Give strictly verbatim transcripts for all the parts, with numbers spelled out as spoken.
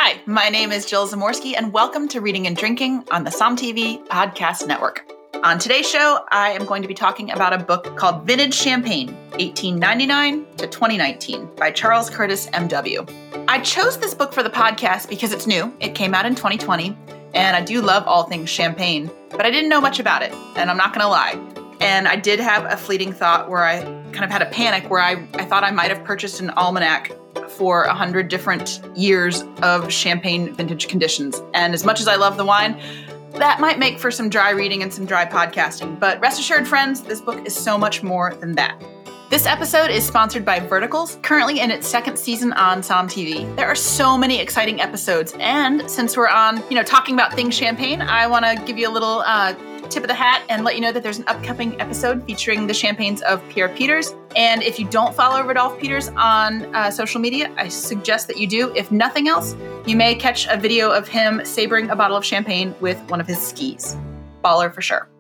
Hi, my name is Jill Zamorsky, and welcome to Reading and Drinking on the Somm T V Podcast Network. On today's show, I am going to be talking about a book called Vintage Champagne, eighteen ninety-nine to twenty nineteen by Charles Curtis, M W I chose this book for the podcast because it's new. It came out in twenty twenty, and I do love all things champagne, but I didn't know much about it, and I'm not going to lie. And I did have a fleeting thought where I kind of had a panic where I, I thought I might have purchased an almanac for a hundred different years of champagne vintage conditions. And as much as I love the wine, that might make for some dry reading and some dry podcasting. But rest assured, friends, this book is so much more than that. This episode is sponsored by Verticals, currently in its second season on Somm T V. There are so many exciting episodes. And since we're on, you know, talking about things champagne, I want to give you a little uh, tip of the hat and let you know that there's an upcoming episode featuring the champagnes of Pierre Peters. And if you don't follow Rodolphe Peters on uh, social media, I suggest that you do. If nothing else, you may catch a video of him sabering a bottle of champagne with one of his skis. Baller for sure.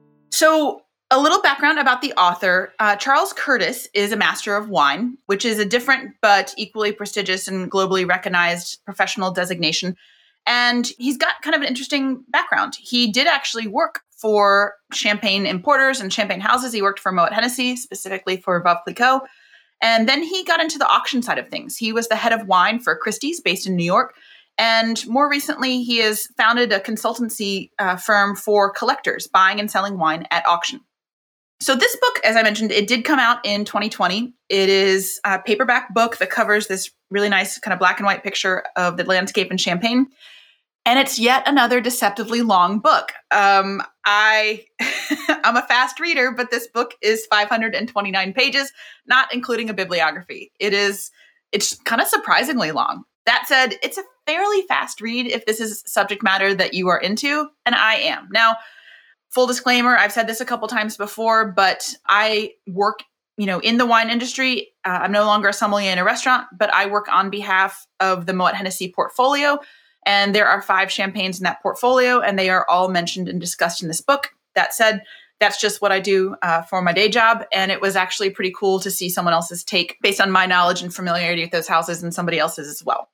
So a little background about the author. Uh, Charles Curtis is a master of wine, which is a different but equally prestigious and globally recognized professional designation. And he's got kind of an interesting background. He did actually work for champagne importers and champagne houses. He worked for Moet Hennessy, specifically for Veuve Clicquot. And then he got into the auction side of things. He was the head of wine for Christie's, based in New York. And more recently, he has founded a consultancy uh, firm for collectors, buying and selling wine at auction. So this book, as I mentioned, it did come out in twenty twenty. It is a paperback book that covers this really nice kind of black and white picture of the landscape in Champagne. And it's yet another deceptively long book. Um, I, I'm a fast reader, but this book is five hundred twenty-nine pages, not including a bibliography. It is, it's kind of surprisingly long. That said, it's a fairly fast read if this is subject matter that you are into, and I am. Now, full disclaimer, I've said this a couple times before, but I work, you know, in the wine industry. Uh, I'm no longer a sommelier in a restaurant, but I work on behalf of the Moet Hennessy portfolio. And there are five champagnes in that portfolio, and they are all mentioned and discussed in this book. That said, that's just what I do uh, for my day job. And it was actually pretty cool to see someone else's take based on my knowledge and familiarity with those houses and somebody else's as well.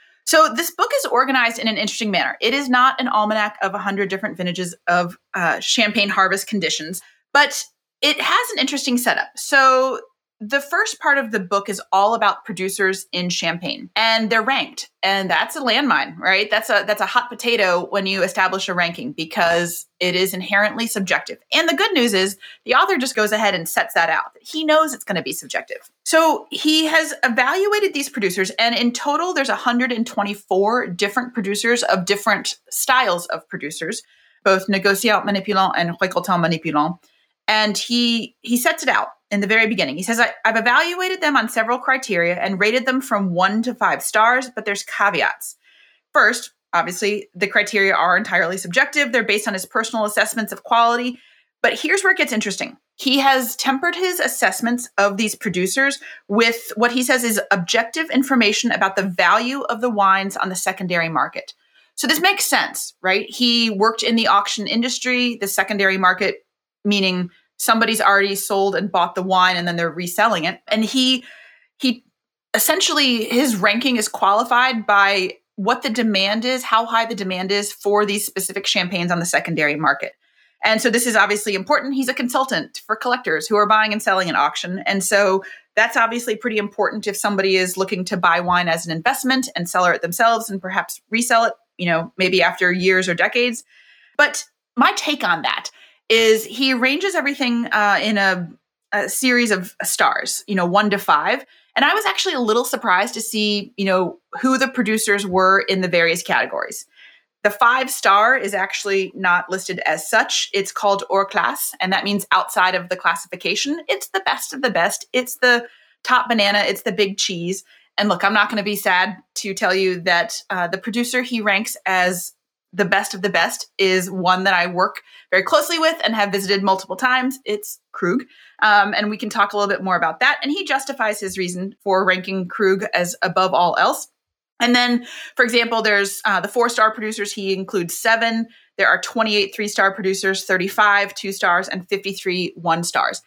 So this book is organized in an interesting manner. It is not an almanac of one hundred different vintages of uh, champagne harvest conditions, but it has an interesting setup. So the first part of the book is all about producers in Champagne, and they're ranked. And that's a landmine, right? That's a that's a hot potato when you establish a ranking, because it is inherently subjective. And the good news is the author just goes ahead and sets that out. He knows it's going to be subjective. So he has evaluated these producers, and in total, there's one hundred twenty-four different producers of different styles of producers, both Négociant Manipulant and Récoltant Manipulant. And he he sets it out in the very beginning. He says, I, I've evaluated them on several criteria and rated them from one to five stars, but there's caveats. First, obviously, the criteria are entirely subjective. They're based on his personal assessments of quality. But here's where it gets interesting. He has tempered his assessments of these producers with what he says is objective information about the value of the wines on the secondary market. So this makes sense, right? He worked in the auction industry, the secondary market, meaning somebody's already sold and bought the wine and then they're reselling it. And he he essentially, his ranking is qualified by what the demand is, how high the demand is for these specific champagnes on the secondary market. And so this is obviously important. He's a consultant for collectors who are buying and selling at auction. And so that's obviously pretty important if somebody is looking to buy wine as an investment and sell it themselves and perhaps resell it, you know, maybe after years or decades. But my take on that is he arranges everything uh, in a, a series of stars, you know, one to five. And I was actually a little surprised to see, you know, who the producers were in the various categories. The five star is actually not listed as such. It's called hors classe, and that means outside of the classification. It's the best of the best. It's the top banana. It's the big cheese. And look, I'm not going to be sad to tell you that uh, the producer he ranks as the best of the best is one that I work very closely with and have visited multiple times. It's Krug. Um, and we can talk a little bit more about that. And he justifies his reason for ranking Krug as above all else. And then, for example, there's uh, the four-star producers. He includes seven. There are twenty-eight three-star producers, thirty-five two stars, and fifty-three one stars.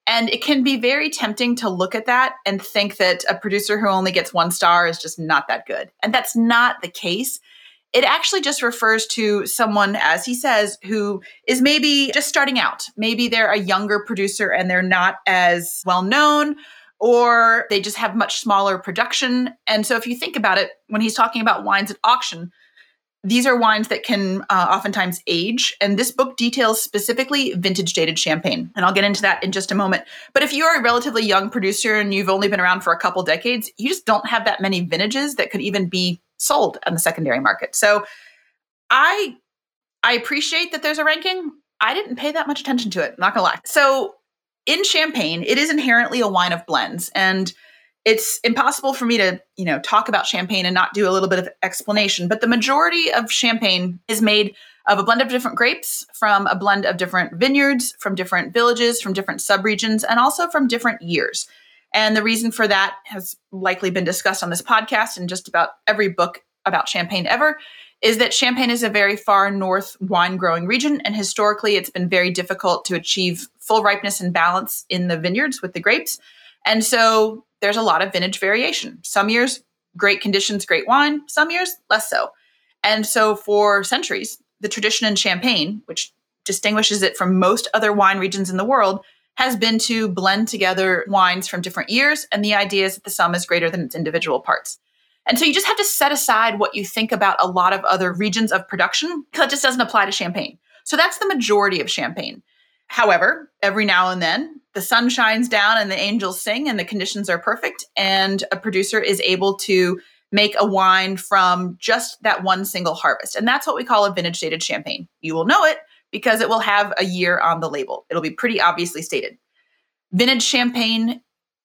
And it can be very tempting to look at that and think that a producer who only gets one star is just not that good. And that's not the case. It actually just refers to someone, as he says, who is maybe just starting out. Maybe they're a younger producer and they're not as well known, or they just have much smaller production. And so if you think about it, when he's talking about wines at auction, these are wines that can uh, oftentimes age. And this book details specifically vintage dated champagne. And I'll get into that in just a moment. But if you're a relatively young producer and you've only been around for a couple decades, you just don't have that many vintages that could even be sold on the secondary market. So I I appreciate that there's a ranking. I didn't pay that much attention to it, not gonna lie. So in Champagne, it is inherently a wine of blends. And it's impossible for me to, you know, talk about Champagne and not do a little bit of explanation, but the majority of Champagne is made of a blend of different grapes from a blend of different vineyards, from different villages, from different subregions, and also from different years. And the reason for that has likely been discussed on this podcast and just about every book about Champagne ever, is that Champagne is a very far north wine growing region. And historically, it's been very difficult to achieve full ripeness and balance in the vineyards with the grapes. And so there's a lot of vintage variation. Some years, great conditions, great wine. Some years, less so. And so for centuries, the tradition in Champagne, which distinguishes it from most other wine regions in the world, has been to blend together wines from different years. And the idea is that the sum is greater than its individual parts. And so you just have to set aside what you think about a lot of other regions of production, because it just doesn't apply to Champagne. So that's the majority of Champagne. However, every now and then, the sun shines down and the angels sing and the conditions are perfect. And a producer is able to make a wine from just that one single harvest. And that's what we call a vintage dated Champagne. You will know it because it will have a year on the label. It'll be pretty obviously stated. Vintage Champagne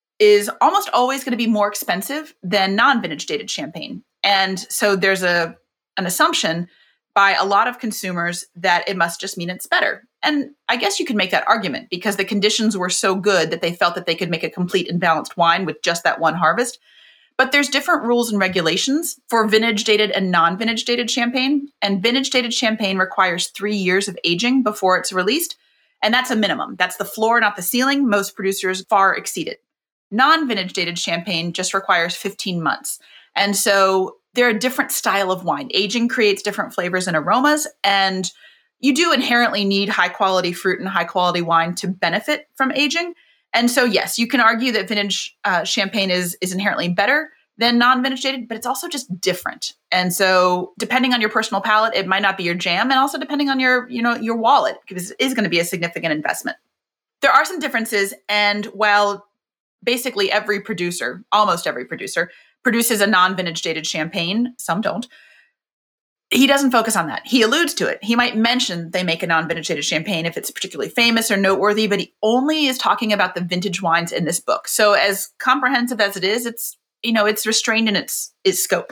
is almost always going to be more expensive than non-vintage dated Champagne. And so there's a an assumption by a lot of consumers that it must just mean it's better. And I guess you could make that argument because the conditions were so good that they felt that they could make a complete and balanced wine with just that one harvest. But there's different rules and regulations for vintage dated and non-vintage dated Champagne. And vintage dated Champagne requires three years of aging before it's released. And that's a minimum. That's the floor, not the ceiling. Most producers far exceed it. Non-vintage dated Champagne just requires fifteen months. And so they're a different style of wine. Aging creates different flavors and aromas. And you do inherently need high quality fruit and high quality wine to benefit from aging. And so, yes, you can argue that vintage uh, Champagne is, is inherently better than non-vintage dated, but it's also just different. And so depending on your personal palate, it might not be your jam. And also depending on your, you know, your wallet, because it is going to be a significant investment. There are some differences. And while basically every producer, almost every producer, produces a non-vintage dated Champagne, some don't, he doesn't focus on that. He alludes to it. He might mention they make a non-vintage dated Champagne if it's particularly famous or noteworthy, but he only is talking about the vintage wines in this book. So as comprehensive as it is, it's, you know, it's restrained in its, its scope.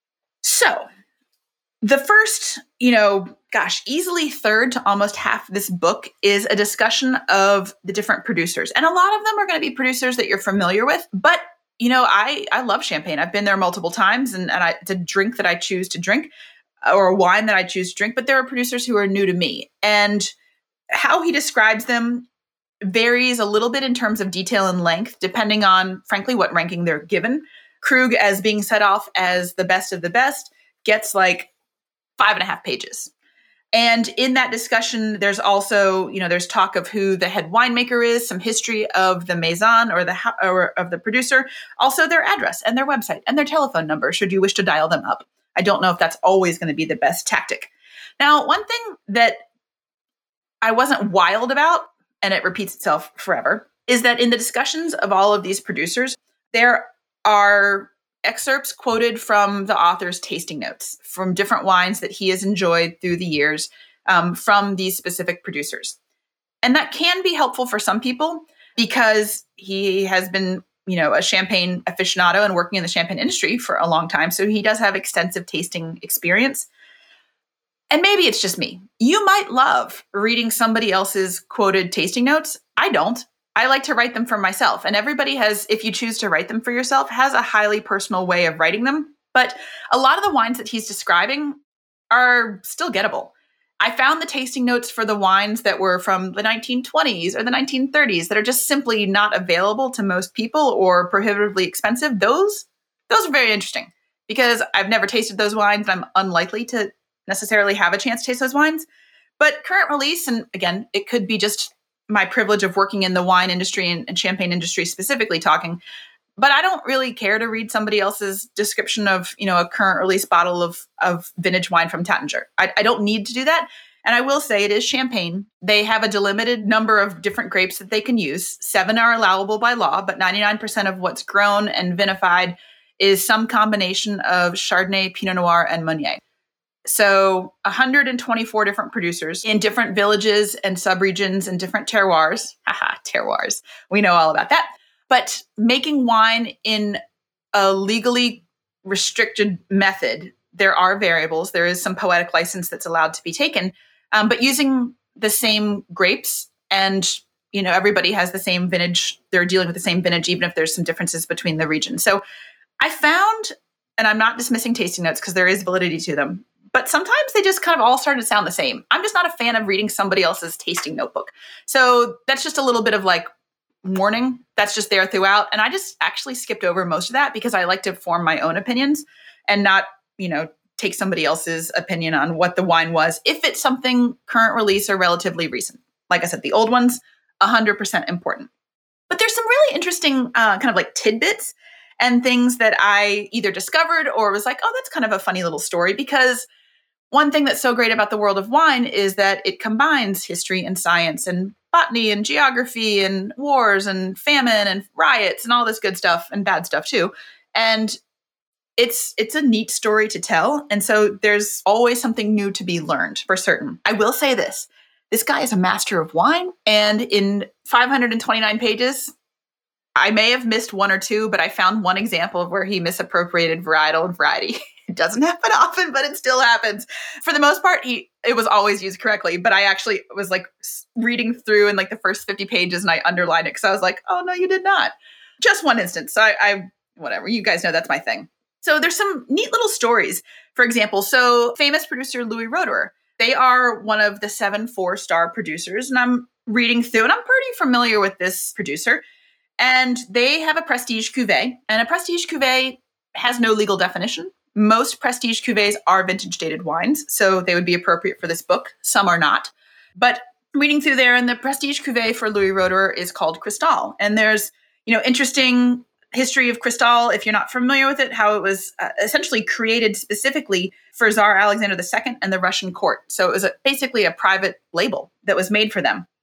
So the first, you know, gosh, easily third to almost half this book is a discussion of the different producers. And a lot of them are going to be producers that you're familiar with, but you know, I, I love Champagne. I've been there multiple times and, and I, it's a drink that I choose to drink, or a wine that I choose to drink, but there are producers who are new to me. And how he describes them varies a little bit in terms of detail and length, depending on, frankly, what ranking they're given. Krug, as being set off as the best of the best, gets like five and a half pages. And in that discussion, there's also, you know, there's talk of who the head winemaker is, some history of the maison or the or of the producer, also their address and their website and their telephone number, should you wish to dial them up. I don't know if that's always going to be the best tactic. Now, one thing that I wasn't wild about, and it repeats itself forever, is that in the discussions of all of these producers, there are excerpts quoted from the author's tasting notes from different wines that he has enjoyed through the years um, from these specific producers. And that can be helpful for some people because he has been, you know, a champagne aficionado and working in the champagne industry for a long time. So he does have extensive tasting experience. And maybe it's just me. You might love reading somebody else's quoted tasting notes. I don't. I like to write them for myself. And everybody has, if you choose to write them for yourself, has a highly personal way of writing them. But a lot of the wines that he's describing are still gettable. I found the tasting notes for the wines that were from the nineteen twenties or the nineteen thirties that are just simply not available to most people or prohibitively expensive. Those, those are very interesting because I've never tasted those wines and I'm unlikely to necessarily have a chance to taste those wines. But current release, and again, it could be just my privilege of working in the wine industry and, and champagne industry specifically talking, but I don't really care to read somebody else's description of, you know, a current release bottle of, of vintage wine from Taittinger. I, I don't need to do that. And I will say it is champagne. They have a delimited number of different grapes that they can use. Seven are allowable by law, but ninety-nine percent of what's grown and vinified is some combination of Chardonnay, Pinot Noir, and Meunier. So one hundred twenty-four different producers in different villages and subregions and different terroirs. Haha, terroirs. We know all about that. But making wine in a legally restricted method, there are variables. There is some poetic license that's allowed to be taken, um, but using the same grapes and, you know, everybody has the same vintage. They're dealing with the same vintage, even if there's some differences between the regions. So I found, and I'm not dismissing tasting notes because there is validity to them, but sometimes they just kind of all start to sound the same. I'm just not a fan of reading somebody else's tasting notebook. So that's just a little bit of like, warning that's just there throughout. And I just actually skipped over most of that because I like to form my own opinions and not, you know, take somebody else's opinion on what the wine was. If it's something current release or relatively recent, like I said, the old ones, one hundred percent important. But there's some really interesting uh, kind of like tidbits and things that I either discovered or was like, oh, that's kind of a funny little story, because one thing that's so great about the world of wine is that it combines history and science and botany and geography and wars and famine and riots and all this good stuff and bad stuff too. And it's it's a neat story to tell. And so there's always something new to be learned for certain. I will say this. This guy is a master of wine. And in five hundred twenty-nine pages, I may have missed one or two, but I found one example of where he misappropriated varietal and variety. It doesn't happen often, but it still happens. For the most part, he it was always used correctly. But I actually was like reading through in like the first fifty pages and I underlined it because I was like, oh, no, you did not. Just one instance. So I, I, whatever, you guys know that's my thing. So there's some neat little stories. For example, so famous producer Louis Roederer, they are one of the seven four-star producers. And I'm reading through and I'm pretty familiar with this producer. And they have a prestige cuvée. And a prestige cuvée has no legal definition. Most prestige cuvées are vintage dated wines, so they would be appropriate for this book. Some are not. But reading through there, and the prestige cuvée for Louis Roederer is called Cristal. And there's, you know, interesting history of Cristal, if you're not familiar with it, how it was uh, essentially created specifically for Tsar Alexander the Second and the Russian court. So it was a, basically a private label that was made for them.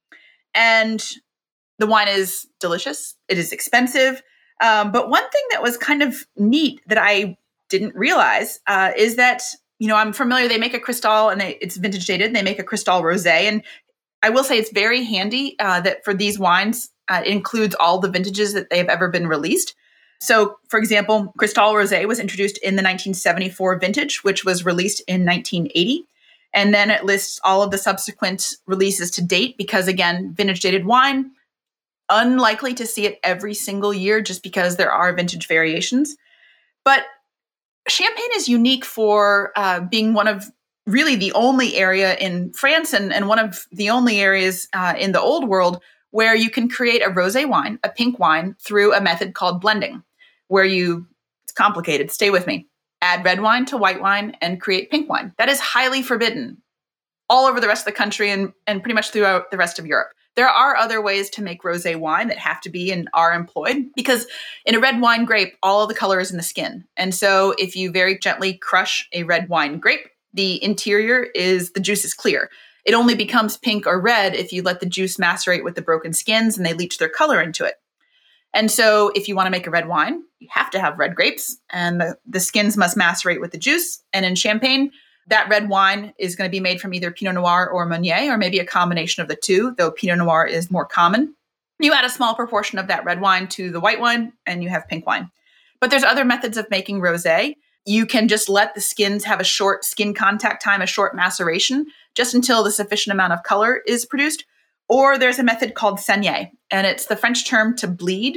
And the wine is delicious. It is expensive. Um, but one thing that was kind of neat that I didn't realize uh, is that, you know, I'm familiar, they make a Cristal and they, it's vintage dated, and they make a Cristal Rosé. And I will say it's very handy uh, that for these wines, uh, it includes all the vintages that they've ever been released. So, for example, Cristal Rosé was introduced in the nineteen seventy-four vintage, which was released in nineteen eighty. And then it lists all of the subsequent releases to date because, again, vintage dated wine, unlikely to see it every single year just because there are vintage variations. But Champagne is unique for uh, being one of really the only area in France and, and one of the only areas uh, in the old world where you can create a rosé wine, a pink wine, through a method called blending, where you, it's complicated, stay with me, add red wine to white wine and create pink wine. That is highly forbidden all over the rest of the country and, and pretty much throughout the rest of Europe. There are other ways to make rosé wine that have to be and are employed because in a red wine grape, all of the color is in the skin. And so if you very gently crush a red wine grape, the interior is, the juice is clear. It only becomes pink or red if you let the juice macerate with the broken skins and they leach their color into it. And so if you want to make a red wine, you have to have red grapes and the, the skins must macerate with the juice. And in Champagne, that red wine is going to be made from either Pinot Noir or Meunier, or maybe a combination of the two, though Pinot Noir is more common. You add a small proportion of that red wine to the white wine, and you have pink wine. But there's other methods of making rosé. You can just let the skins have a short skin contact time, a short maceration, just until the sufficient amount of color is produced. Or there's a method called saignée, and it's the French term to bleed.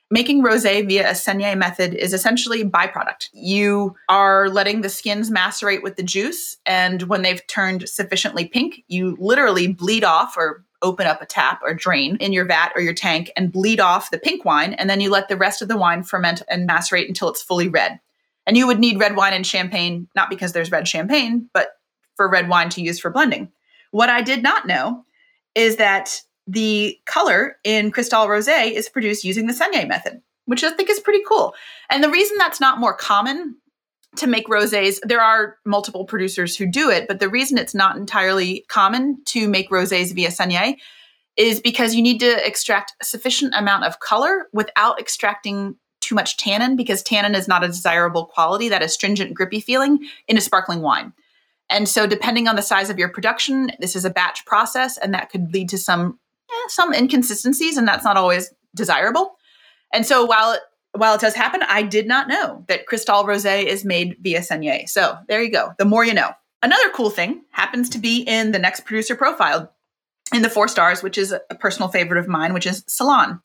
Making rosé via a saignée method is essentially byproduct. You are letting the skins macerate with the juice, and when they've turned sufficiently pink, you literally bleed off or open up a tap or drain in your vat or your tank and bleed off the pink wine, and then you let the rest of the wine ferment and macerate until it's fully red. And you would need red wine and champagne, not because there's red champagne, but for red wine to use for blending. What I did not know is that the color in Cristal Rosé is produced using the saignée method, which I think is pretty cool. And the reason that's not more common to make rosés, there are multiple producers who do it, but the reason it's not entirely common to make rosés via saignée is because you need to extract a sufficient amount of color without extracting too much tannin, because tannin is not a desirable quality, that astringent, grippy feeling in a sparkling wine. And so depending on the size of your production, this is a batch process, and that could lead to some eh, some inconsistencies, and that's not always desirable. And so while it, while it does happen, I did not know that Cristal Rosé is made via saignée. So there you go. The more you know. Another cool thing happens to be in the next producer profile in the four stars, which is a personal favorite of mine, which is Salon.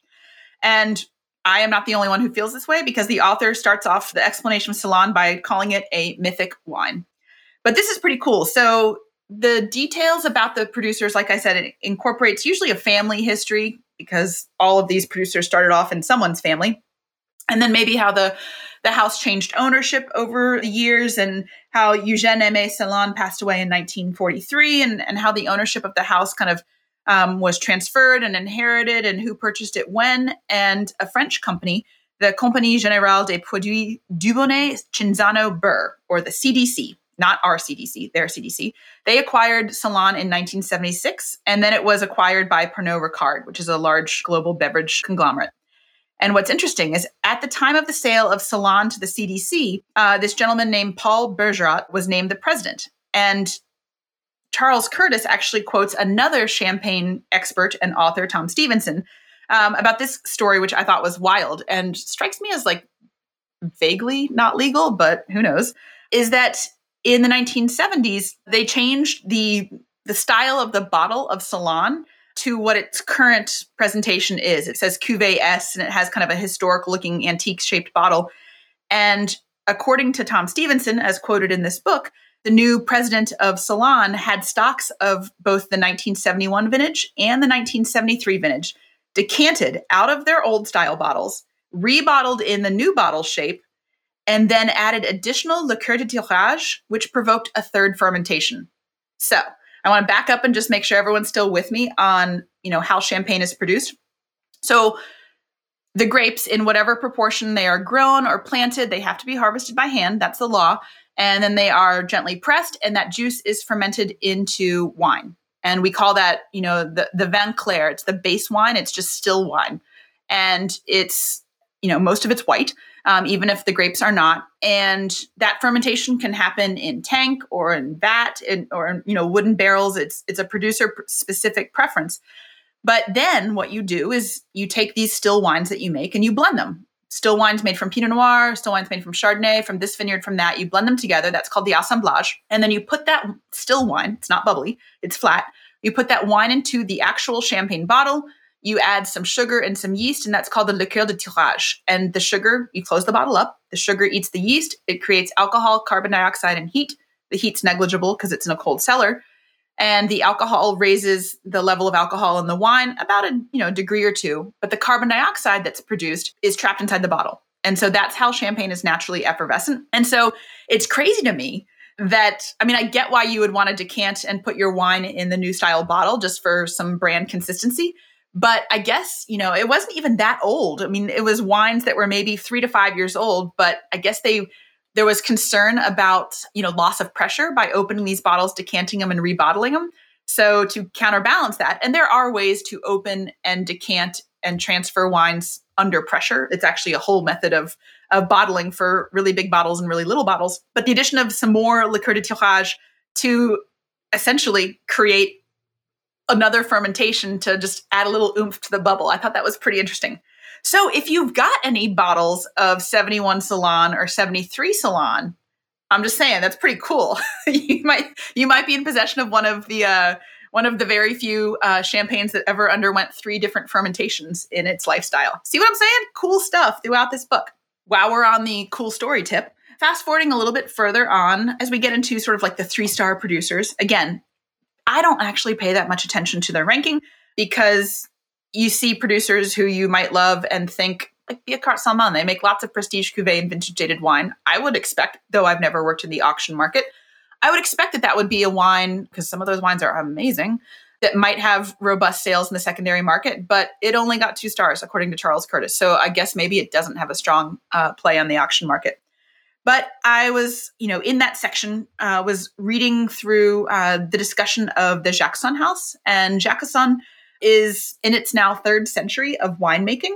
And I am not the only one who feels this way, because the author starts off the explanation of Salon by calling it a mythic wine. But this is pretty cool. So the details about the producers, like I said, it incorporates usually a family history, because all of these producers started off in someone's family. And then maybe how the, the house changed ownership over the years, and how Eugène Aimé Salon passed away in nineteen forty-three, and, and how the ownership of the house kind of um, was transferred and inherited, and who purchased it when. And a French company, the Compagnie Générale des Produits Dubonnet Cinzano Burr, or the C D C, not our C D C, their C D C. They acquired Salon in nineteen seventy-six, and then it was acquired by Pernod Ricard, which is a large global beverage conglomerate. And what's interesting is at the time of the sale of Salon to the C D C, uh, this gentleman named Paul Bergerat was named the president. And Charles Curtis actually quotes another champagne expert and author, Tom Stevenson, um, about this story, which I thought was wild and strikes me as like vaguely not legal, but who knows, is that in the nineteen seventies, they changed the the style of the bottle of Salon to what its current presentation is. It says Cuvée S, and it has kind of a historic-looking, antique-shaped bottle. And according to Tom Stevenson, as quoted in this book, the new president of Salon had stocks of both the nineteen seventy-one vintage and the nineteen seventy-three vintage decanted out of their old-style bottles, rebottled in the new bottle shape, and then added additional liqueur de tirage, which provoked a third fermentation. So I want to back up and just make sure everyone's still with me on, you know, how champagne is produced. So the grapes, in whatever proportion they are grown or planted, they have to be harvested by hand. That's the law. And then they are gently pressed, and that juice is fermented into wine. And we call that, you know, the, the vin clair. It's the base wine. It's just still wine. And it's, you know, most of it's white. Um, even if the grapes are not. And that fermentation can happen in tank or in vat in, or in, you know, wooden barrels. It's it's a producer-specific preference. But then what you do is you take these still wines that you make and you blend them. Still wines made from Pinot Noir, still wines made from Chardonnay, from this vineyard, from that. You blend them together. That's called the assemblage. And then you put that still wine, it's not bubbly, it's flat. You put that wine into the actual champagne bottle. You add some sugar and some yeast, and that's called the liqueur de tirage. And the sugar, you close the bottle up. The sugar eats the yeast. It creates alcohol, carbon dioxide, and heat. The heat's negligible because it's in a cold cellar. And the alcohol raises the level of alcohol in the wine about a you know degree or two. But the carbon dioxide that's produced is trapped inside the bottle. And so that's how champagne is naturally effervescent. And so it's crazy to me that, I mean, I get why you would want to decant and put your wine in the new style bottle just for some brand consistency. But I guess, you know, it wasn't even that old. I mean, it was wines that were maybe three to five years old, but I guess they there was concern about, you know, loss of pressure by opening these bottles, decanting them and rebottling them. So to counterbalance that, and there are ways to open and decant and transfer wines under pressure. It's actually a whole method of, of bottling for really big bottles and really little bottles. But the addition of some more liqueur de tirage to essentially create another fermentation to just add a little oomph to the bubble. I thought that was pretty interesting. So if you've got any bottles of seventy-one Salon or seventy-three Salon, I'm just saying that's pretty cool. you might you might be in possession of one of the uh, one of the very few uh, champagnes that ever underwent three different fermentations in its lifestyle. See what I'm saying? Cool stuff throughout this book. While we're on the cool story tip, fast forwarding a little bit further on as we get into sort of like the three-star producers. Again, I don't actually pay that much attention to their ranking because you see producers who you might love and think, like Biacart Salman, they make lots of prestige cuvée and vintage dated wine. I would expect, though I've never worked in the auction market, I would expect that that would be a wine, because some of those wines are amazing, that might have robust sales in the secondary market, but it only got two stars, according to Charles Curtis. So I guess maybe it doesn't have a strong uh, play on the auction market. But I was, you know, in that section, uh, was reading through uh, the discussion of the Jacquesson house. And Jacquesson is in its now third century of winemaking.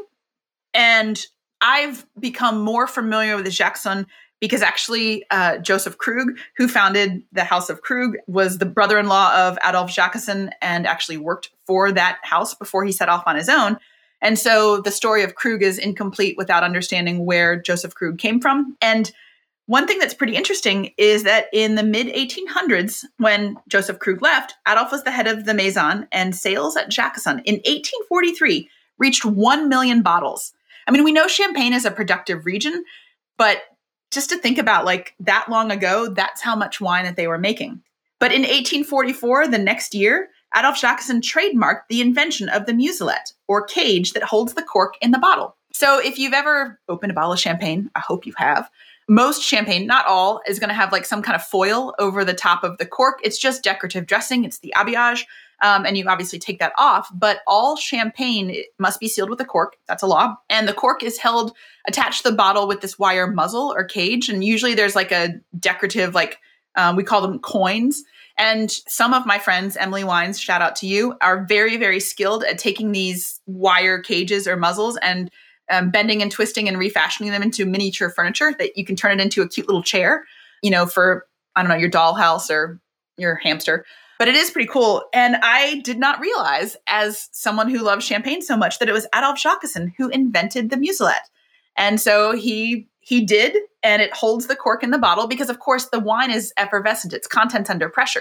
And I've become more familiar with the Jacquesson because actually uh, Joseph Krug, who founded the House of Krug, was the brother-in-law of Adolphe Jacquesson and actually worked for that house before he set off on his own. And so the story of Krug is incomplete without understanding where Joseph Krug came from. And one thing that's pretty interesting is that in the mid eighteen hundreds, when Joseph Krug left, Adolphe was the head of the Maison, and sales at Jacquesson in eighteen forty-three reached one million bottles. I mean, we know Champagne is a productive region, but just to think about like that long ago, that's how much wine that they were making. But in eighteen forty-four, the next year, Adolphe Jacquesson trademarked the invention of the muselet, or cage that holds the cork in the bottle. So if you've ever opened a bottle of champagne, I hope you have, most champagne, not all, is going to have like some kind of foil over the top of the cork. It's just decorative dressing. It's the habillage. Um, and you obviously take that off, but all champagne must be sealed with a cork. That's a law. And the cork is held attached to the bottle with this wire muzzle or cage. And usually there's like a decorative, like um, we call them coins. And some of my friends, Emily Wines, shout out to you, are very, very skilled at taking these wire cages or muzzles and um, bending and twisting and refashioning them into miniature furniture that you can turn it into a cute little chair, you know, for, I don't know, your dollhouse or your hamster. But it is pretty cool. And I did not realize, as someone who loves champagne so much, that it was Adolphe Jacquesson who invented the muselet. And so he he did, and it holds the cork in the bottle because, of course, the wine is effervescent. It's contents under pressure.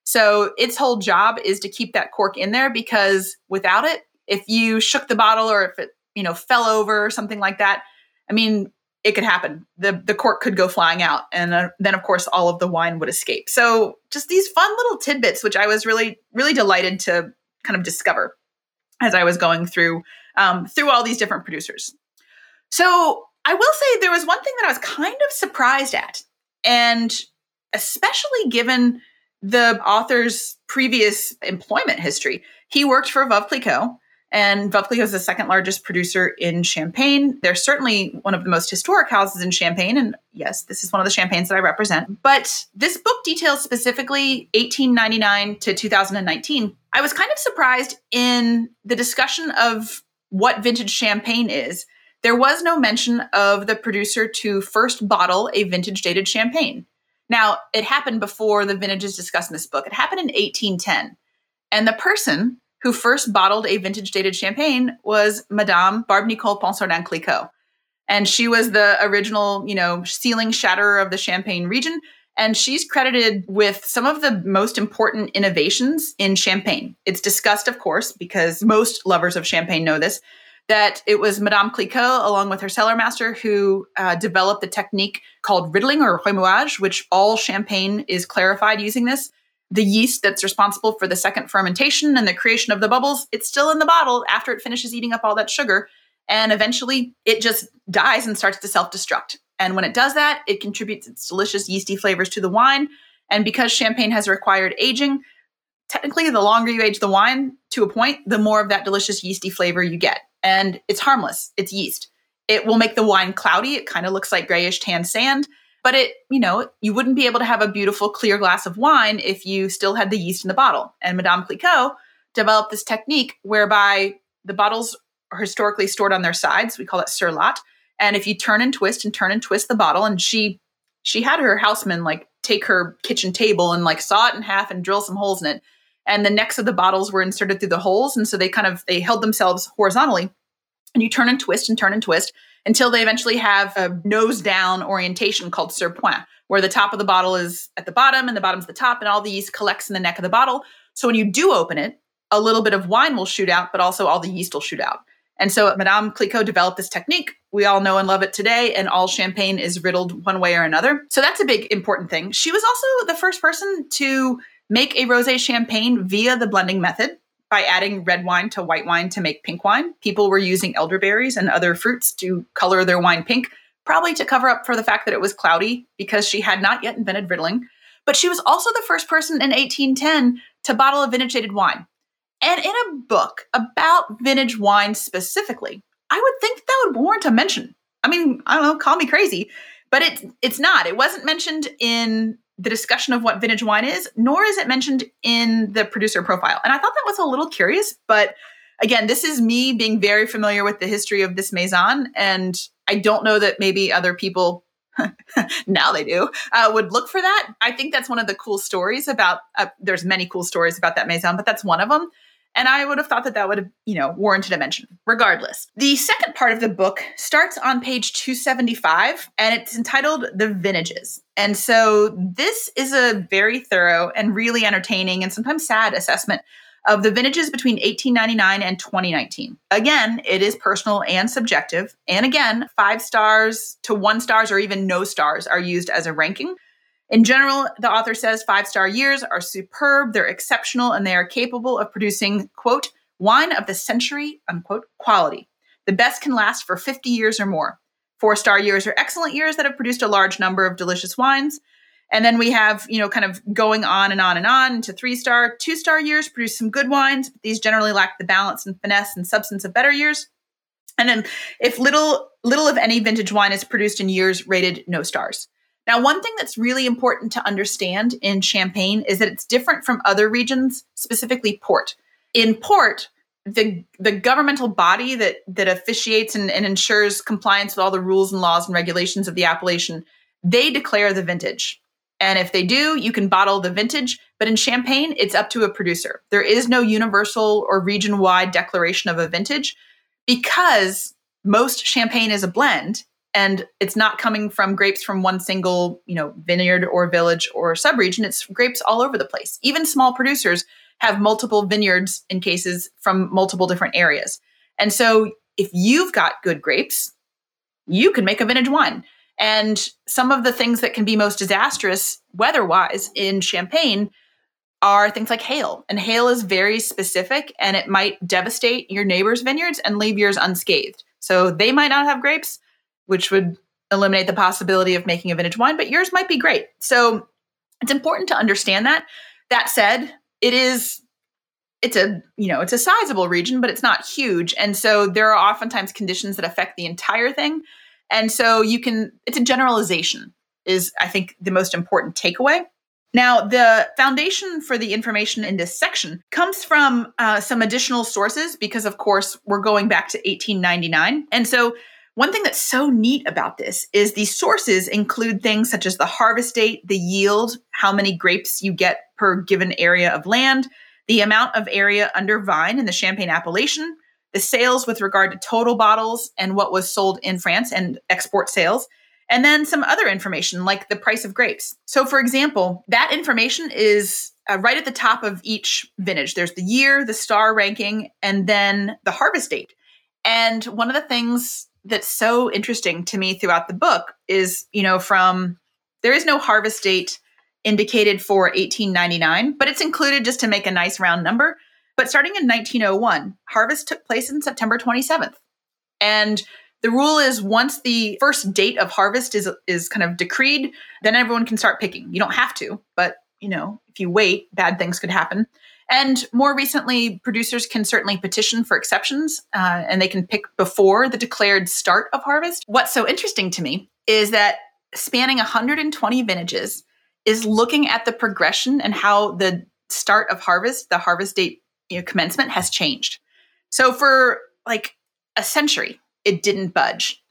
So its whole job is to keep that cork in there, because without it, if you shook the bottle or if it, you know, fell over or something like that, I mean, it could happen. The the cork could go flying out. And uh, then, of course, all of the wine would escape. So just these fun little tidbits, which I was really, really delighted to kind of discover as I was going through, um, through all these different producers. So I will say there was one thing that I was kind of surprised at. And especially given the author's previous employment history. He worked for Veuve Clicquot. And Veuve Clicquot is the second largest producer in Champagne. They're certainly one of the most historic houses in Champagne. And yes, this is one of the champagnes that I represent. But this book details specifically eighteen ninety-nine to two thousand nineteen. I was kind of surprised in the discussion of what vintage champagne is. There was no mention of the producer to first bottle a vintage dated champagne. Now, it happened before the vintages discussed in this book. It happened in eighteen ten. And the person who first bottled a vintage dated champagne was Madame Barbe Nicole Ponsardin Clicquot. And she was the original, you know, ceiling shatterer of the Champagne region. And she's credited with some of the most important innovations in Champagne. It's discussed, of course, because most lovers of Champagne know this, that it was Madame Clicquot, along with her cellar master, who uh, developed the technique called riddling or remuage, which all Champagne is clarified using this. The yeast that's responsible for the second fermentation and the creation of the bubbles, it's still in the bottle after it finishes eating up all that sugar. And eventually it just dies and starts to self-destruct. And when it does that, it contributes its delicious yeasty flavors to the wine. And because Champagne has required aging, technically the longer you age the wine to a point, the more of that delicious yeasty flavor you get. And it's harmless. It's yeast. It will make the wine cloudy. It kind of looks like grayish tan sand. But it, you know, you wouldn't be able to have a beautiful clear glass of wine if you still had the yeast in the bottle. And Madame Clicquot developed this technique whereby the bottles are historically stored on their sides. We call it sur latte. And if you turn and twist and turn and twist the bottle, and she she had her houseman like take her kitchen table and like saw it in half and drill some holes in it. And the necks of the bottles were inserted through the holes. And so they kind of, they held themselves horizontally. And you turn and twist and turn and twist until they eventually have a nose down orientation called sur point, where the top of the bottle is at the bottom and the bottom's the top, and all the yeast collects in the neck of the bottle, So when you do open it, a little bit of wine will shoot out, but also all the yeast will shoot out. And so Madame Clicquot developed this technique. We all know and love it today, and all champagne is riddled one way or another. So that's a big important thing. She was also the first person to make a rosé champagne via the blending method by adding red wine to white wine to make pink wine. People were using elderberries and other fruits to color their wine pink, probably to cover up for the fact that it was cloudy because she had not yet invented riddling. But she was also the first person in eighteen ten to bottle a vintage-dated wine. And in a book about vintage wine specifically, I would think that, that would warrant a mention. I mean, I don't know, call me crazy, but it, it's not. It wasn't mentioned in the discussion of what vintage wine is, nor is it mentioned in the producer profile. And I thought that was a little curious, but again, this is me being very familiar with the history of this Maison, and I don't know that maybe other people, now they do, uh, would look for that. I think that's one of the cool stories about, uh, there's many cool stories about that Maison, but that's one of them. And I would have thought that that would have, you know, warranted a mention. Regardless, the second part of the book starts on page two seventy-five, and it's entitled The Vintages. And so this is a very thorough and really entertaining and sometimes sad assessment of the vintages between eighteen ninety-nine and twenty nineteen. Again, it is personal and subjective. And again, five stars to one stars or even no stars are used as a ranking. In general, the author says five-star years are superb, they're exceptional, and they are capable of producing, quote, wine of the century, unquote, quality. The best can last for fifty years or more. Four-star years are excellent years that have produced a large number of delicious wines. And then we have, you know, kind of going on and on and on to three-star. Two-star years produce some good wines, but these generally lack the balance and finesse and substance of better years. And then if little, little of any vintage wine is produced in years rated no stars. Now, one thing that's really important to understand in Champagne is that it's different from other regions, specifically port. In port, the the governmental body that that officiates and, and ensures compliance with all the rules and laws and regulations of the appellation, they declare the vintage. And if they do, you can bottle the vintage. But in Champagne, it's up to a producer. There is no universal or region-wide declaration of a vintage because most Champagne is a blend. And it's not coming from grapes from one single, you know, vineyard or village or subregion. It's grapes all over the place. Even small producers have multiple vineyards in cases from multiple different areas. And so if you've got good grapes, you can make a vintage wine. And some of the things that can be most disastrous weather-wise in Champagne are things like hail. And hail is very specific, and it might devastate your neighbor's vineyards and leave yours unscathed. So they might not have grapes, which would eliminate the possibility of making a vintage wine, but yours might be great. So it's important to understand that. That said, it is, it's a, you know, it's a sizable region, but it's not huge. And so there are oftentimes conditions that affect the entire thing. And so you can, it's a generalization is, I think, the most important takeaway. Now, the foundation for the information in this section comes from uh, some additional sources because, of course, we're going back to eighteen ninety-nine. And so one thing that's so neat about this is the sources include things such as the harvest date, the yield, how many grapes you get per given area of land, the amount of area under vine in the Champagne appellation, the sales with regard to total bottles and what was sold in France and export sales, and then some other information like the price of grapes. So for example, that information is uh, right at the top of each vintage. There's the year, the star ranking, and then the harvest date. And one of the things that's so interesting to me throughout the book is, you know, from, there is no harvest date indicated for eighteen ninety-nine, but it's included just to make a nice round number. But starting in nineteen oh one, harvest took place in September twenty-seventh. And the rule is once the first date of harvest is, is kind of decreed, then everyone can start picking. You don't have to, but, you know, if you wait, bad things could happen. And more recently, producers can certainly petition for exceptions, uh, and they can pick before the declared start of harvest. What's so interesting to me is that spanning one hundred twenty vintages is looking at the progression and how the start of harvest, the harvest date, you know, commencement has changed. So for like a century, it didn't budge.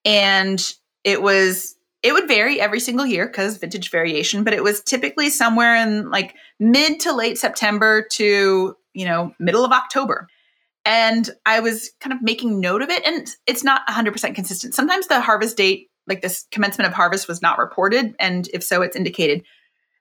And it was... It would vary every single year because vintage variation, but it was typically somewhere in like mid to late September to, you know, middle of October. And I was kind of making note of it, and it's not one hundred percent consistent. Sometimes the harvest date, like this commencement of harvest, was not reported, and if so, it's indicated.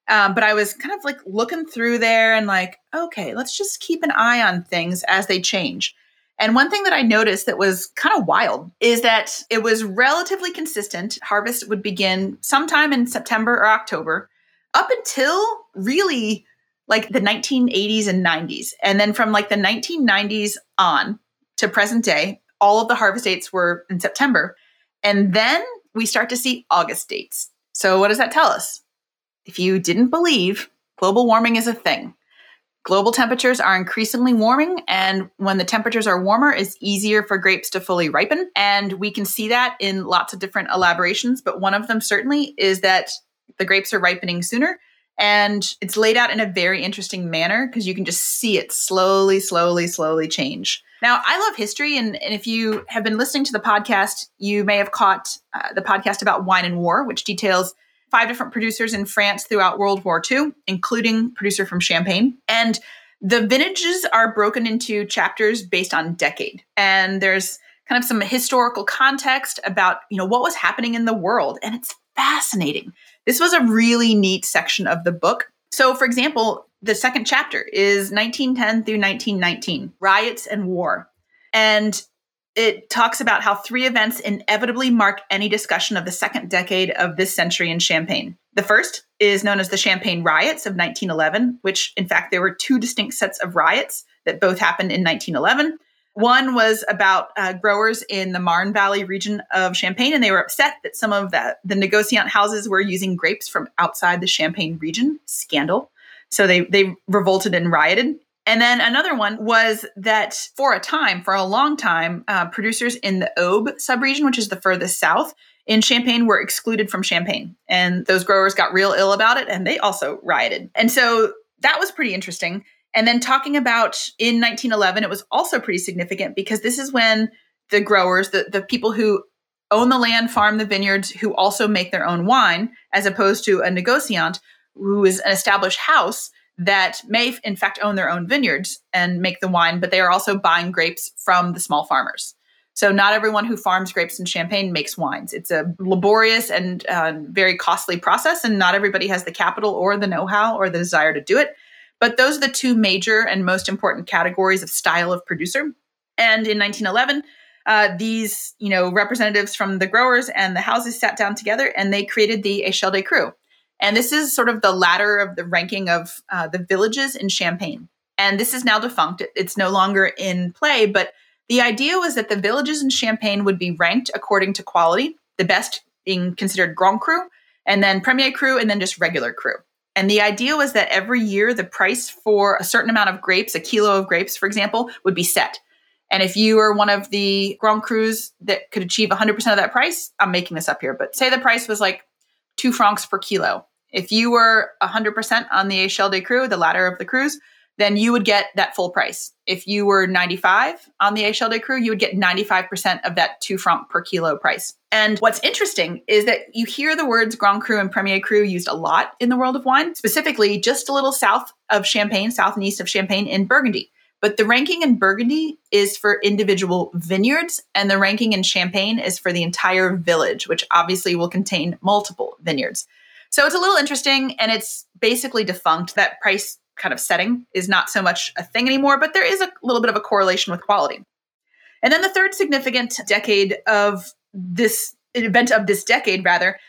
Um, but I was kind of like looking through there and like, okay, let's just keep an eye on things as they change. And one thing that I noticed that was kind of wild is that it was relatively consistent. Harvest would begin sometime in September or October up until really like the nineteen eighties and nineties. And then from like the nineteen nineties on to present day, all of the harvest dates were in September. And then we start to see August dates. So what does that tell us? If you didn't believe, global warming is a thing. Global temperatures are increasingly warming, and when the temperatures are warmer, it's easier for grapes to fully ripen. And we can see that in lots of different elaborations, but one of them certainly is that the grapes are ripening sooner. And it's laid out in a very interesting manner because you can just see it slowly, slowly, slowly change. Now, I love history, and, and if you have been listening to the podcast, you may have caught uh, the podcast about wine and war, which details five different producers in France throughout World War Two, including producer from Champagne. And the vintages are broken into chapters based on decade. And there's kind of some historical context about, you know, what was happening in the world. And it's fascinating. This was a really neat section of the book. So, for example, the second chapter is nineteen ten through nineteen nineteen, riots and war. And it talks about how three events inevitably mark any discussion of the second decade of this century in Champagne. The first is known as the Champagne riots of nineteen eleven, which in fact, there were two distinct sets of riots that both happened in nineteen eleven. One was about uh, growers in the Marne Valley region of Champagne, and they were upset that some of the, the negociant houses were using grapes from outside the Champagne region. Scandal. So they, they revolted and rioted. And then another one was that for a time, for a long time, uh, producers in the Aube subregion, which is the furthest south in Champagne, were excluded from Champagne. And those growers got real ill about it, and they also rioted. And so that was pretty interesting. And then talking about in nineteen eleven, it was also pretty significant because this is when the growers, the, the people who own the land, farm the vineyards, who also make their own wine, as opposed to a negociant who is an established house that may, in fact, own their own vineyards and make the wine, but they are also buying grapes from the small farmers. So not everyone who farms grapes in Champagne makes wines. It's a laborious and uh, very costly process, and not everybody has the capital or the know-how or the desire to do it. But those are the two major and most important categories of style of producer. And in nineteen eleven, uh, these you know representatives from the growers and the houses sat down together, and they created the Échelle des Crus. And this is sort of the ladder of the ranking of uh, the villages in Champagne. And this is now defunct. It's no longer in play. But the idea was that the villages in Champagne would be ranked according to quality, the best being considered Grand Cru, and then Premier Cru, and then just regular Cru. And the idea was that every year, the price for a certain amount of grapes, a kilo of grapes, for example, would be set. And if you were one of the Grand Crus that could achieve one hundred percent of that price, I'm making this up here, but say the price was like two francs per kilo. If you were one hundred percent on the Échelle des Crus, the ladder of the crus, then you would get that full price. If you were ninety-five on the Échelle des Crus, you would get ninety-five percent of that two franc per kilo price. And what's interesting is that you hear the words Grand Cru and Premier Cru used a lot in the world of wine, specifically just a little south of Champagne, south and east of Champagne in Burgundy. But the ranking in Burgundy is for individual vineyards, and the ranking in Champagne is for the entire village, which obviously will contain multiple vineyards. So it's a little interesting, and it's basically defunct. That price kind of setting is not so much a thing anymore, but there is a little bit of a correlation with quality. And then the third significant decade of this event of this decade, rather,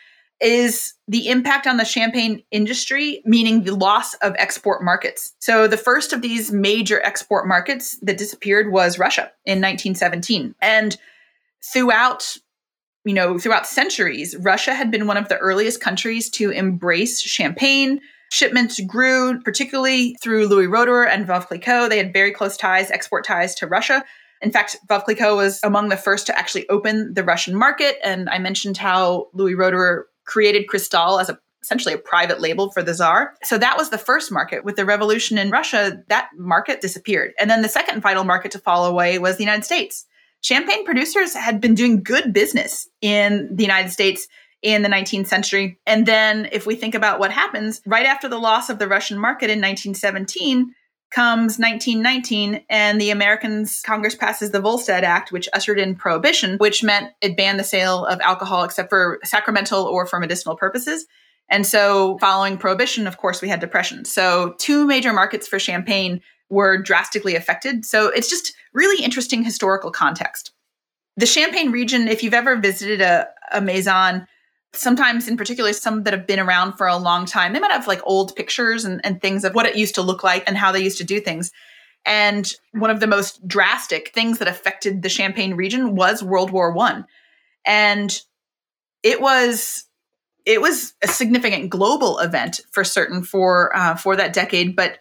is the impact on the Champagne industry, meaning the loss of export markets. So the first of these major export markets that disappeared was Russia in nineteen seventeen. And throughout You know, throughout centuries, Russia had been one of the earliest countries to embrace Champagne. Shipments grew, particularly through Louis Roederer and Veuve Clicquot. They had very close ties, export ties to Russia. In fact, Veuve Clicquot was among the first to actually open the Russian market. And I mentioned how Louis Roederer created Cristal as a, essentially a private label for the Tsar. So that was the first market. With the revolution in Russia, that market disappeared. And then the second vital market to fall away was the United States. Champagne producers had been doing good business in the United States in the nineteenth century. And then if we think about what happens, right after the loss of the Russian market in nineteen seventeen comes nineteen nineteen, and the Americans, Congress passes the Volstead Act, which ushered in prohibition, which meant it banned the sale of alcohol except for sacramental or for medicinal purposes. And so following Prohibition, of course, we had Depression. So two major markets for champagne were drastically affected. So it's just really interesting historical context. The Champagne region, if you've ever visited a, a Maison, sometimes in particular, some that have been around for a long time, they might have like old pictures and, and things of what it used to look like and how they used to do things. And one of the most drastic things that affected the Champagne region was World War One. And it was it was a significant global event for certain for uh, for that decade. But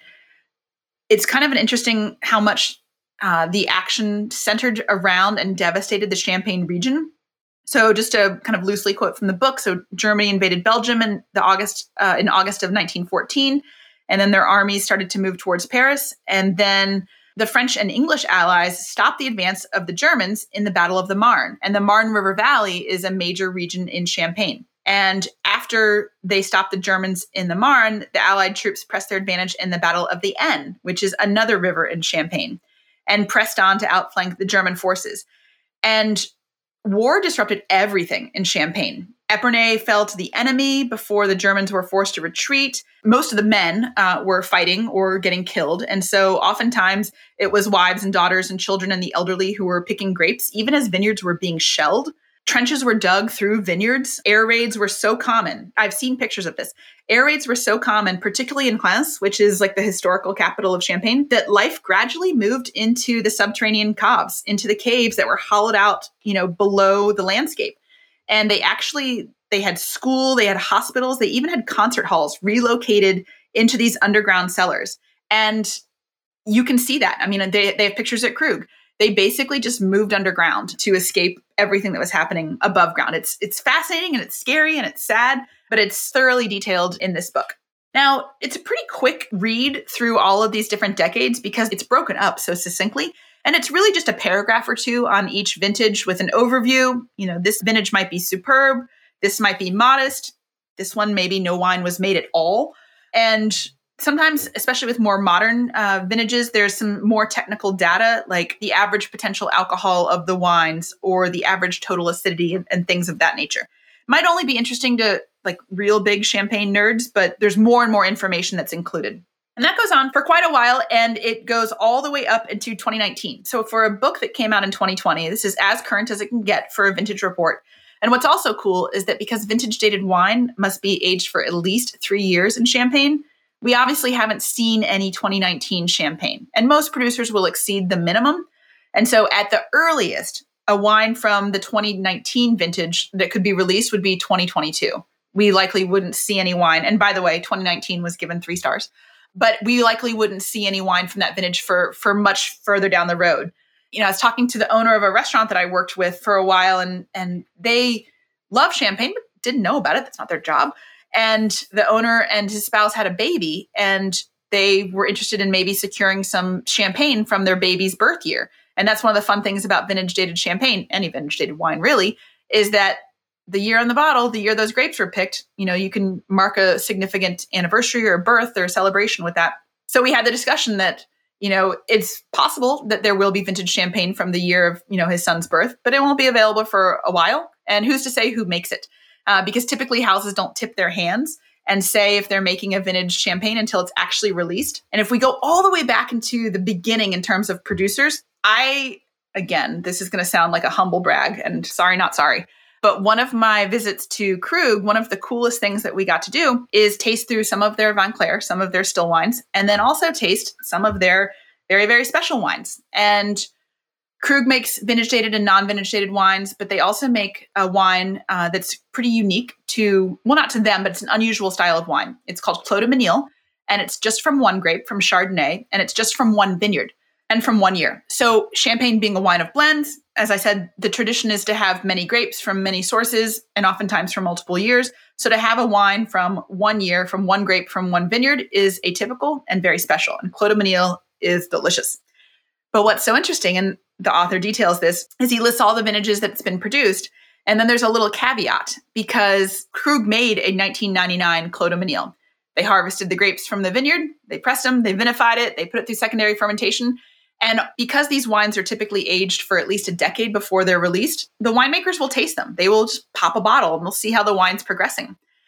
it's kind of an interesting how much uh, the action centered around and devastated the Champagne region. So just to kind of loosely quote from the book, so Germany invaded Belgium in the August uh, in August of nineteen fourteen, and then their armies started to move towards Paris. And then the French and English allies stopped the advance of the Germans in the Battle of the Marne. And the Marne River Valley is a major region in Champagne. And after they stopped the Germans in the Marne, the Allied troops pressed their advantage in the Battle of the Aisne, which is another river in Champagne, and pressed on to outflank the German forces. And war disrupted everything in Champagne. Epernay fell to the enemy before the Germans were forced to retreat. Most of the men uh, were fighting or getting killed. And so oftentimes it was wives and daughters and children and the elderly who were picking grapes, even as vineyards were being shelled. Trenches were dug through vineyards. Air raids were so common. I've seen pictures of this. Air raids were so common, particularly in Reims, which is like the historical capital of Champagne, that life gradually moved into the subterranean caves, into the caves that were hollowed out, you know, below the landscape. And they actually, they had school, they had hospitals, they even had concert halls relocated into these underground cellars. And you can see that. I mean, they, they have pictures at Krug. They basically just moved underground to escape everything that was happening above ground. It's it's fascinating and it's scary and it's sad, but it's thoroughly detailed in this book. Now, it's a pretty quick read through all of these different decades because it's broken up so succinctly. And it's really just a paragraph or two on each vintage with an overview. You know, this vintage might be superb. This might be modest. This one, maybe no wine was made at all. And sometimes, especially with more modern uh, vintages, there's some more technical data, like the average potential alcohol of the wines or the average total acidity and, and things of that nature. Might only be interesting to like real big champagne nerds, but there's more and more information that's included. And that goes on for quite a while, and it goes all the way up into twenty nineteen. So for a book that came out in twenty twenty, this is as current as it can get for a vintage report. And what's also cool is that because vintage dated wine must be aged for at least three years in Champagne, we obviously haven't seen any twenty nineteen champagne. And most producers will exceed the minimum. And so at the earliest, a wine from the twenty nineteen vintage that could be released would be twenty twenty-two. We likely wouldn't see any wine. And by the way, twenty nineteen was given three stars. But we likely wouldn't see any wine from that vintage for, for much further down the road. You know, I was talking to the owner of a restaurant that I worked with for a while, and, and they love champagne, but didn't know about it. That's not their job. And the owner and his spouse had a baby, and they were interested in maybe securing some champagne from their baby's birth year. And that's one of the fun things about vintage dated champagne, any vintage dated wine really, is that the year on the bottle, the year those grapes were picked, you know, you can mark a significant anniversary or birth or celebration with that. So we had the discussion that, you know, it's possible that there will be vintage champagne from the year of, you know, his son's birth, but it won't be available for a while. And who's to say who makes it? Uh, because typically houses don't tip their hands and say if they're making a vintage champagne until it's actually released. And if we go all the way back into the beginning in terms of producers, I, again, this is going to sound like a humble brag, and sorry, not sorry. But one of my visits to Krug, one of the coolest things that we got to do is taste through some of their Vin Clair, some of their still wines, and then also taste some of their very, very special wines. And Krug makes vintage dated and non-vintage dated wines, but they also make a wine uh, that's pretty unique to, well, not to them, but it's an unusual style of wine. It's called Clos de Menil, and it's just from one grape, from Chardonnay, and it's just from one vineyard and from one year. So Champagne being a wine of blends, as I said, the tradition is to have many grapes from many sources and oftentimes from multiple years. So to have a wine from one year, from one grape, from one vineyard is atypical and very special. And Clos de Menil is delicious. But what's so interesting, and the author details this, is he lists all the vintages that's been produced. And then there's a little caveat because Krug made a nineteen ninety-nine Clos de Menil. They harvested the grapes from the vineyard, they pressed them, they vinified it, they put it through secondary fermentation. And because these wines are typically aged for at least a decade before they're released, the winemakers will taste them. They will just pop a bottle and we'll see how the wine's progressing.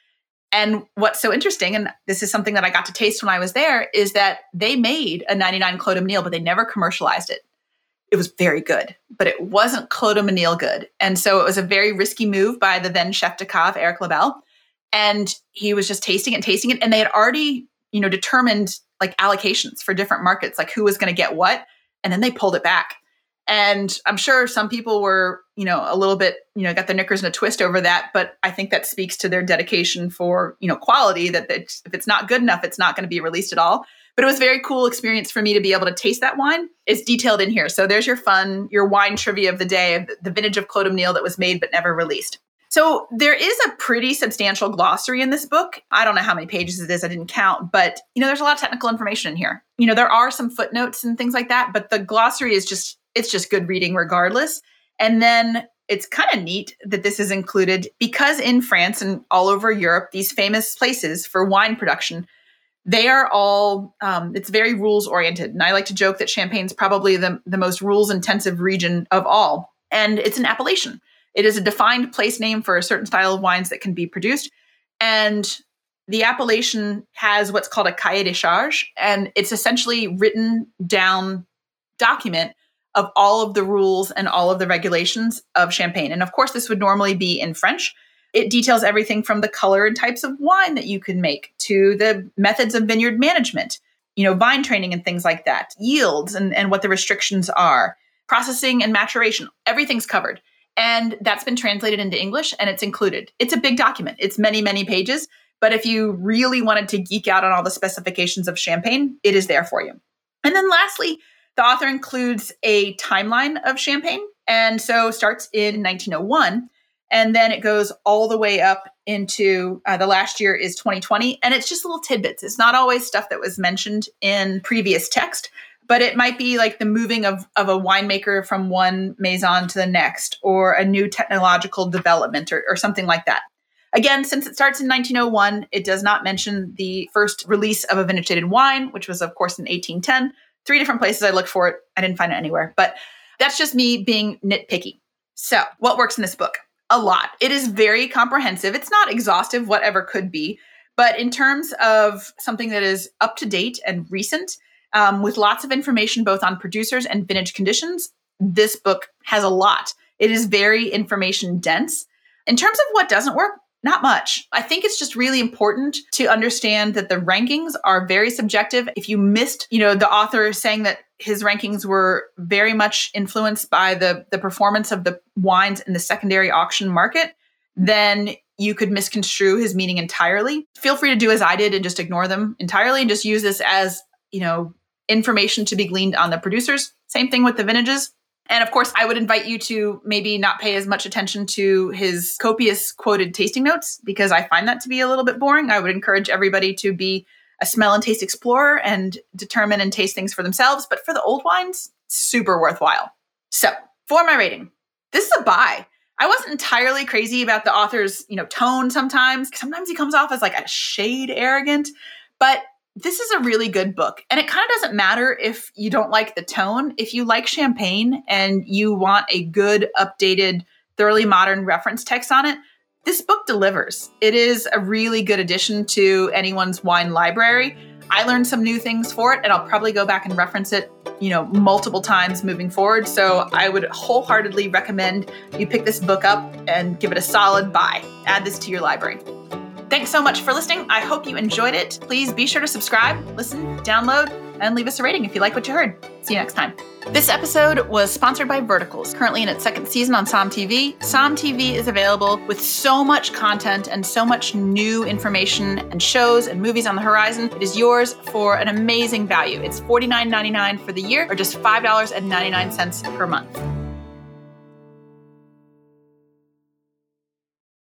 And what's so interesting, and this is something that I got to taste when I was there, is that they made a ninety-nine Clos de Menil, but they never commercialized it. It was very good, but it wasn't Clos de Menil good. And so it was a very risky move by the then chef de cave, Eric Labelle. And he was just tasting it and tasting it. And they had already, you know, determined like allocations for different markets, like who was going to get what. And then they pulled it back. And I'm sure some people were, you know, a little bit, you know, got their knickers in a twist over that. But I think that speaks to their dedication for, you know, quality, that it's, if it's not good enough, it's not going to be released at all. But it was a very cool experience for me to be able to taste that wine. It's detailed in here. So there's your fun, your wine trivia of the day, the vintage of Clos de Menil that was made but never released. So there is a pretty substantial glossary in this book. I don't know how many pages it is. I didn't count, but you know, there's a lot of technical information in here. You know, there are some footnotes and things like that, but the glossary is just, it's just good reading regardless. And then it's kind of neat that this is included because in France and all over Europe, these famous places for wine production, they are all, um, it's very rules oriented. And I like to joke that Champagne's probably the, the most rules intensive region of all. And it's an appellation. It is a defined place name for a certain style of wines that can be produced. And the appellation has what's called a cahier des charges. And it's essentially written down document of all of the rules and all of the regulations of Champagne. And of course, this would normally be in French. It details everything from the color and types of wine that you can make to the methods of vineyard management, you know, vine training and things like that, yields and, and what the restrictions are, processing and maturation, everything's covered. And that's been translated into English and it's included. It's a big document. It's many, many pages. But if you really wanted to geek out on all the specifications of Champagne, it is there for you. And then lastly, the author includes a timeline of Champagne. And so starts in nineteen oh one. And then it goes all the way up into uh, the last year is twenty twenty. And it's just little tidbits. It's not always stuff that was mentioned in previous text, but it might be like the moving of, of a winemaker from one maison to the next, or a new technological development or, or something like that. Again, since it starts in nineteen oh one, it does not mention the first release of a vintage dated wine, which was, of course, in eighteen ten. Three different places I looked for it. I didn't find it anywhere, but that's just me being nitpicky. So what works in this book? A lot. It is very comprehensive. It's not exhaustive, whatever could be, but in terms of something that is up to date and recent, um, with lots of information both on producers and vintage conditions, this book has a lot. It is very information dense. In terms of what doesn't work, not much. I think it's just really important to understand that the rankings are very subjective. If you missed, you know, the author saying that his rankings were very much influenced by the, the performance of the wines in the secondary auction market, then you could misconstrue his meaning entirely. Feel free to do as I did and just ignore them entirely and just use this as, you know, information to be gleaned on the producers. Same thing with the vintages. And of course, I would invite you to maybe not pay as much attention to his copious quoted tasting notes, because I find that to be a little bit boring. I would encourage everybody to be a smell and taste explorer and determine and taste things for themselves. But for the old wines, super worthwhile. So for my rating, this is a buy. I wasn't entirely crazy about the author's, you know, tone sometimes. Sometimes he comes off as like a shade arrogant, but this is a really good book. And it kind of doesn't matter if you don't like the tone. If you like Champagne and you want a good, updated, thoroughly modern reference text on it, this book delivers. It is a really good addition to anyone's wine library. I learned some new things for it, and I'll probably go back and reference it, you know, multiple times moving forward. So I would wholeheartedly recommend you pick this book up and give it a solid buy. Add this to your library. Thanks so much for listening. I hope you enjoyed it. Please be sure to subscribe, listen, download, and leave us a rating if you like what you heard. See you next time. This episode was sponsored by Verticals, currently in its second season on Som T V. Som T V is available with so much content and so much new information and shows and movies on the horizon. It is yours for an amazing value. It's forty-nine ninety-nine for the year, or just five dollars and ninety-nine cents per month.